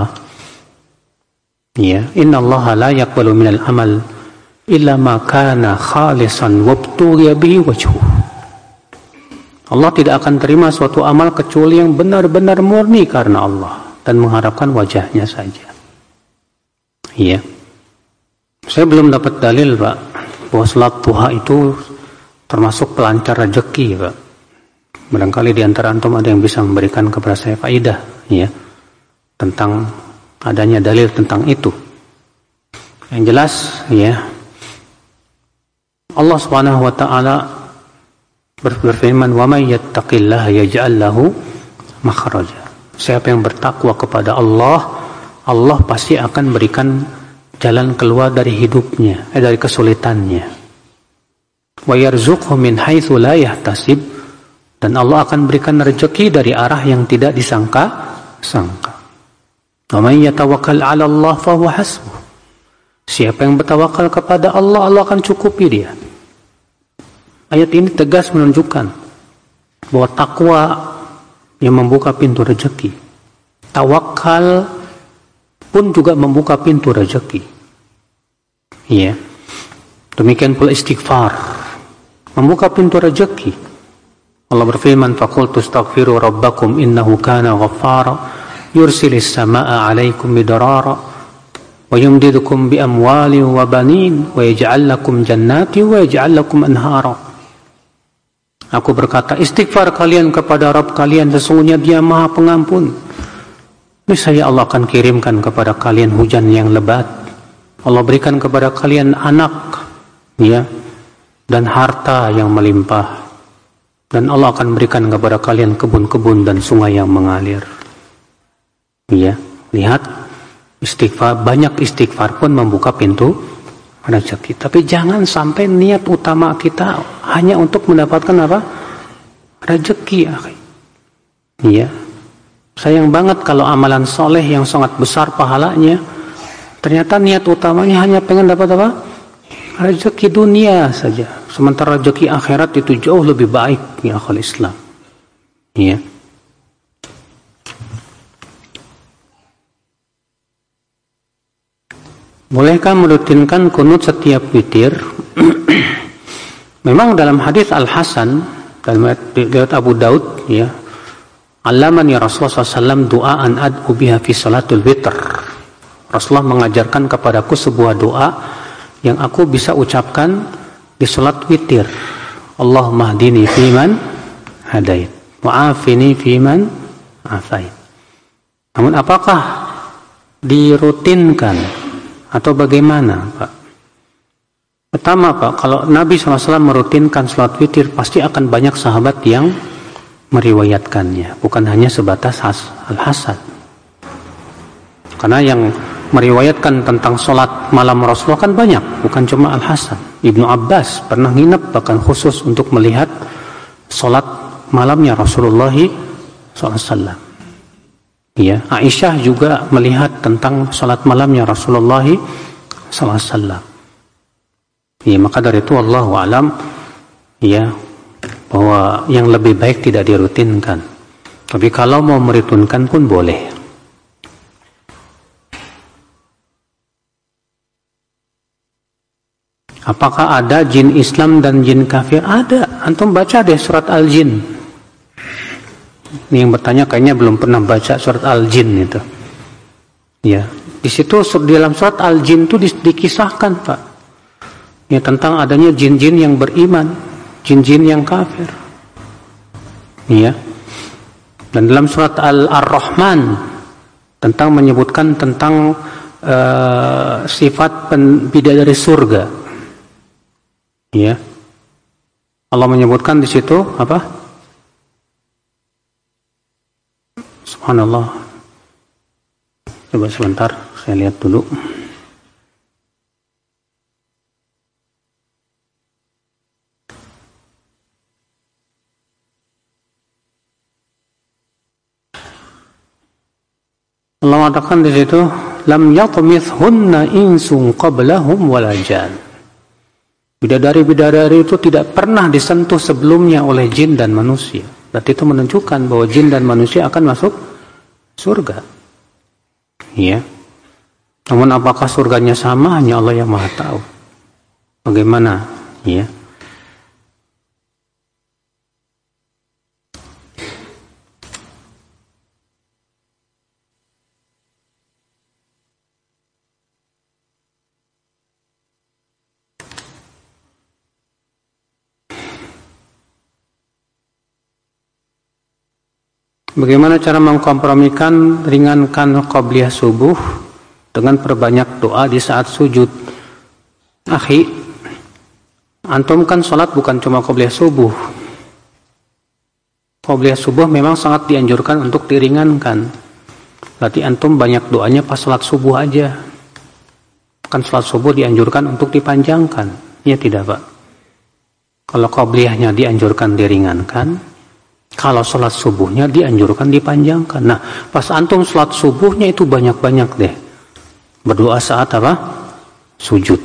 Ya, innallaha la yaqbalu minal amal illa ma kana khalisan wabtughiya bihi wajhuhu. Allah tidak akan terima suatu amal kecuali yang benar-benar murni karena Allah dan mengharapkan wajahnya saja. Iya. Saya belum dapat dalil, Pak, bahwa salat duha itu termasuk pelancar rezeki, Pak. Barangkali di antara antum ada yang bisa memberikan kepada saya faedah, ya, tentang adanya dalil tentang itu. Yang jelas, ya, Allah Subhanahu wa taala berfirman, "Wa may yattaqillaha yaj'al lahu makhraja." Siapa yang bertakwa kepada Allah, Allah pasti akan berikan jalan keluar dari hidupnya, dari kesulitannya. Wa yarzuqhu min haitsu la yahtasib, dan Allah akan berikan rezeki dari arah yang tidak disangka-sangka. Wa may yatawakkal 'ala Allah fa huwa hasbuh. Siapa yang bertawakal kepada Allah, Allah akan cukupi dia. Ayat ini tegas menunjukkan bahwa takwa yang membuka pintu rezeki. Tawakal pun juga membuka pintu rezeki. Iya. Demikian pula istighfar membuka pintu rezeki. Allah berfirman, "Faqultu astaghfiru rabbakum innahu kana ghaffara yursilis samaa'a 'alaikum midrara wa yumdidukum bi amwalin wa banin wa yaj'al lakum jannatin wa yaj'al lakum anhara." Aku berkata, istighfar kalian kepada Rabb kalian, sesungguhnya Dia Maha Pengampun. Niscaya Allah akan kirimkan kepada kalian hujan yang lebat. Allah berikan kepada kalian anak, ya, dan harta yang melimpah. Dan Allah akan berikan kepada kalian kebun-kebun dan sungai yang mengalir. Ya, lihat, istighfar, banyak istighfar pun membuka pintu rezeki. Tapi jangan sampai niat utama kita hanya untuk mendapatkan apa? Rezeki, akhi. Iya. Sayang banget kalau amalan soleh yang sangat besar pahalanya, ternyata niat utamanya hanya pengen dapat apa? Rezeki dunia saja. Sementara rezeki akhirat itu jauh lebih baik, ya akhul Islam. Iya. Bolehkah merutinkan kunut setiap witir? Memang dalam hadis Al-Hasan dalam riwayat Abu Daud, ya, Allamani Rasulullah SAW du'aan ad'u biha fi salatul witr. Rasulullah mengajarkan kepadaku sebuah doa yang aku bisa ucapkan di salat witir. Allahumma hdini fiman hadait wa afini fiman afait. Namun apakah dirutinkan atau bagaimana, Pak? Pertama, Pak, kalau Nabi SAW merutinkan salat witir, pasti akan banyak sahabat yang meriwayatkannya, bukan hanya sebatas Al-Hasan. Karena yang meriwayatkan tentang salat malam Rasulullah kan banyak, bukan cuma Al-Hasan. Ibnu Abbas pernah nginep bahkan khusus untuk melihat salat malamnya Rasulullah SAW. Ya, Aisyah juga melihat tentang salat malamnya Rasulullah SAW. Ya, maka dari itu wallahu alam, ya, bahwa yang lebih baik tidak dirutinkan. Tapi kalau mau merutinkan pun boleh. Apakah ada jin Islam dan jin kafir? Ada. Antum baca deh surat Al-Jin. Ini yang bertanya kayaknya belum pernah baca surat Al-Jin itu. Ya, di situ di dalam surat Al-Jin itu dikisahkan, Pak, ya, tentang adanya jin-jin yang beriman, jin-jin yang kafir. Ya. Dan dalam surat Ar-Rahman tentang menyebutkan tentang sifat bidadari surga. Ya. Allah menyebutkan di situ apa? Subhanallah. Coba sebentar, saya lihat dulu. Allah mengatakan di situ, lam yatmithunna insun qablahum wala jan. Bidadari-bidadari itu tidak pernah disentuh sebelumnya oleh jin dan manusia. Berarti itu menunjukkan bahwa jin dan manusia akan masuk surga. Ya. Namun apakah surganya sama? Hanya Allah yang Maha tahu. Bagaimana? Ya. Bagaimana cara mengkompromikan ringankan qabliyah subuh dengan perbanyak doa di saat sujud? Akhi, antum kan sholat bukan cuma qabliyah subuh. Qabliyah subuh memang sangat dianjurkan untuk diringankan. Berarti antum banyak doanya pas sholat subuh aja. Kan sholat subuh dianjurkan untuk dipanjangkan. Ya tidak, Pak? Kalau qabliyahnya dianjurkan diringankan, kalau sholat subuhnya dianjurkan dipanjangkan. Nah, pas antum sholat subuhnya itu banyak-banyak deh berdoa saat apa? Sujud.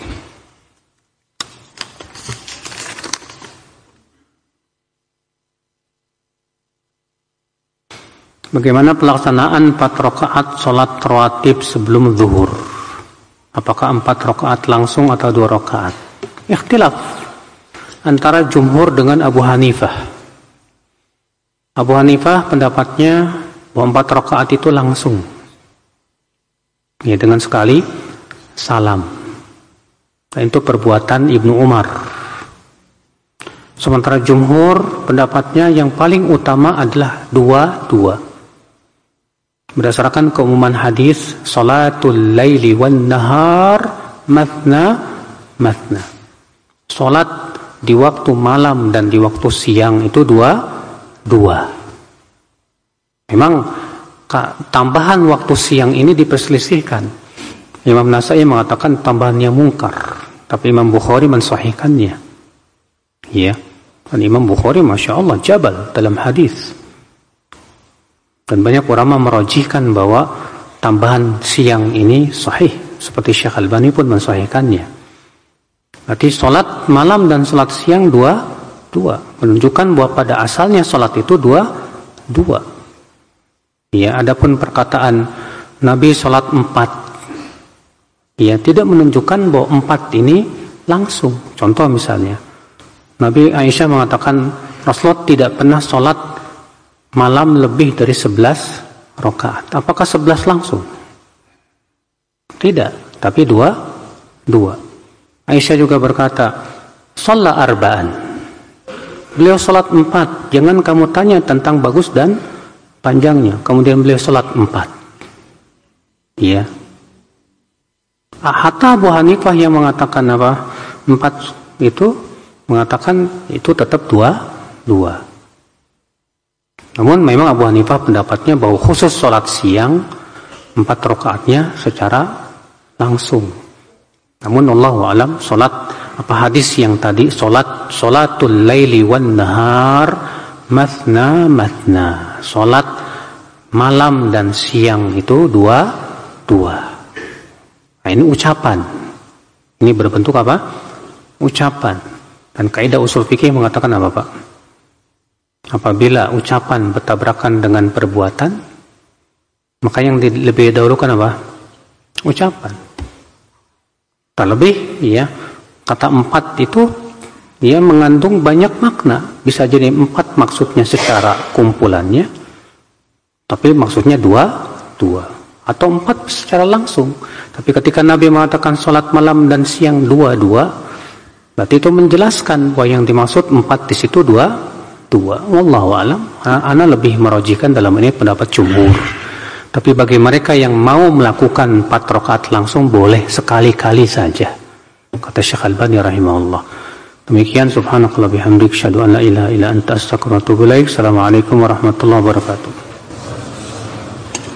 Bagaimana pelaksanaan 4 rakaat sholat rawatib sebelum zuhur? Apakah 4 rakaat langsung atau 2 rakaat? Ikhtilaf antara jumhur dengan Abu Hanifah. Abu Hanifah pendapatnya bahwa 4 rakaat itu langsung, ya, dengan sekali salam. Dan itu perbuatan Ibnu Umar. Sementara jumhur pendapatnya yang paling utama adalah 2-2. Berdasarkan keumuman hadis, salatul laili wan nahar mathna mathna. Salat di waktu malam dan di waktu siang itu dua. Memang tambahan waktu siang ini diperselisihkan. Imam Nasai mengatakan tambahannya mungkar, tapi Imam Bukhari mensahihkannya. Ya, dan Imam Bukhari masya Allah jabal dalam hadis. Dan banyak ulama merajihkan bahwa tambahan siang ini sahih, seperti Syekh Albani pun mensahihkannya. Berarti salat malam dan salat siang dua, menunjukkan bahwa pada asalnya salat itu dua. Ya, adapun perkataan Nabi salat 4, Ya, tidak menunjukkan bahwa 4 ini langsung. Contoh misalnya, Nabi Aisyah mengatakan Rasulullah tidak pernah sholat malam lebih dari 11 rakaat. Apakah 11 langsung? Tidak, tapi dua. Aisyah juga berkata, sholat arba'an. Beliau sholat 4. Jangan kamu tanya tentang bagus dan panjangnya. Kemudian beliau sholat 4. Iya. Hatta Abu Hanifah yang mengatakan 4 itu mengatakan itu tetap 2. Namun memang Abu Hanifah pendapatnya bahwa khusus sholat siang 4 rakaatnya secara langsung. Namun Allahu a'lam, sholat hadis yang tadi sholatul laili wan nahar mathna. Sholat malam dan siang itu 2. Nah, ini ucapan. Ini berbentuk apa? Ucapan. Dan kaidah usul fikih mengatakan apa, Pak? Apabila ucapan bertabrakan dengan perbuatan, maka yang lebih dahulukan apa? Ucapan. Terlebih, ya, kata 4 itu dia mengandung banyak makna. Bisa jadi 4 maksudnya secara kumpulannya, tapi maksudnya 2. Atau 4 secara langsung. Tapi ketika Nabi mengatakan sholat malam dan siang 2, berarti itu menjelaskan bahwa yang dimaksud 4 di situ 2. Wallahu alam. Ana lebih merojihkan dalam ini pendapat jumhur. Tapi bagi mereka yang mau melakukan 4 rakaat langsung, boleh sekali-kali saja. Kata Syekh Albani rahimahullah. Demikian, subhanakallah bihamdik, syahadu an la ilaha illa anta astaghfiruka wa atubu ilaik. Assalamualaikum warahmatullahi wabarakatuh.